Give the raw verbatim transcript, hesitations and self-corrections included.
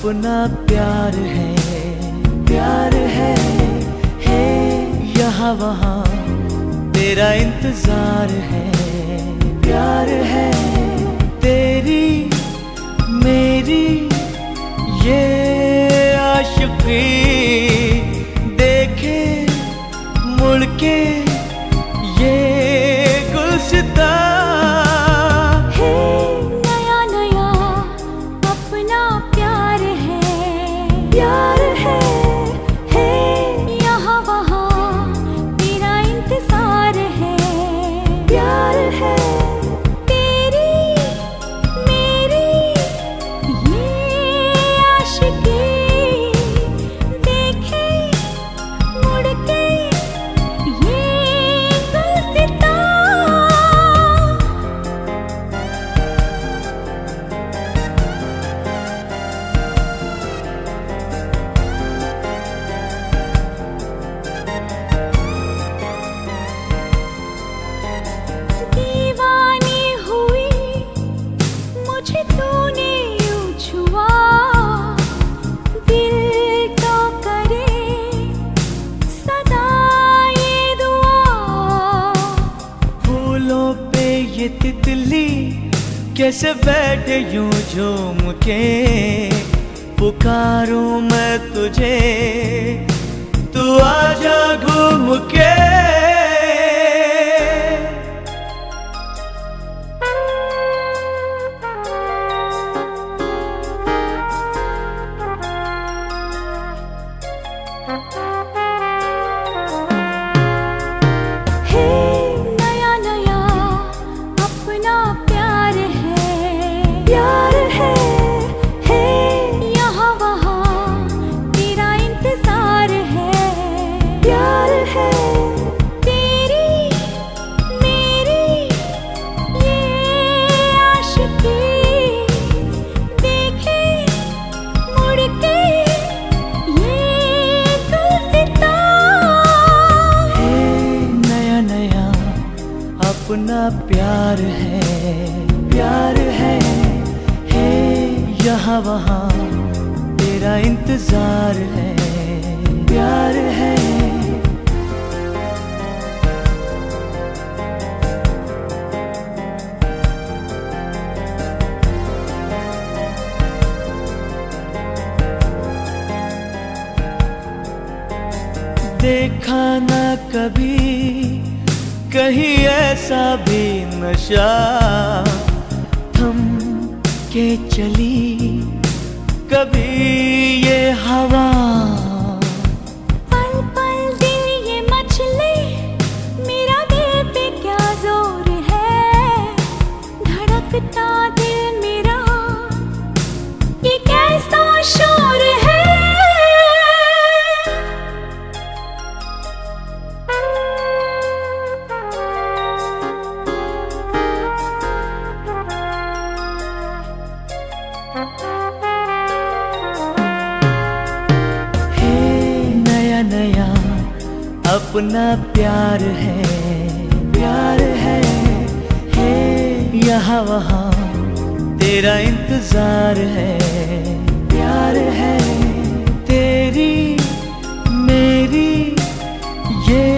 अपना प्यार है, प्यार है, है यहाँ वहाँ तेरा इंतजार है, प्यार है तेरी मेरी ये आशिकी, देखे मुड़ के ये गुलसिता है, नया नया अपना प्यार है, प्यार है, है यहाँ वहाँ तेरा इंतजार है, प्यार है तेरी मेरी ये आशिकी, देखे मुड़ के ये गुलसिता। दीवानी हुई मुझे तूने यूं छुआ, दिल तो करे सदा ये दुआ। फूलों पे ये तितली कैसे बैठे यूं झूम के, पुकारूं मैं तुझे तू आजा घूम के। है नया नया अपना प्यार है, प्यार है, है यहाँ वहाँ तेरा इंतजार है, प्यार है तेरी मेरी ये आशिकी, देखे मुड़ के ये गुलसिता। नया नया अपना प्यार है, प्यार है, है यहाँ वहाँ तेरा इंतजार है, प्यार है। देखा ना कभी कहीं ऐसा भी नशा, थम के चली कभी ये हवा। पल पल दिल ये मचले, मेरा दिल पे क्या जोर है, धड़कता दिल मेरा ये कैसा शोर है। नया नया अपना प्यार है, प्यार है, है यहाँ वहाँ तेरा इंतजार है, प्यार है तेरी मेरी ये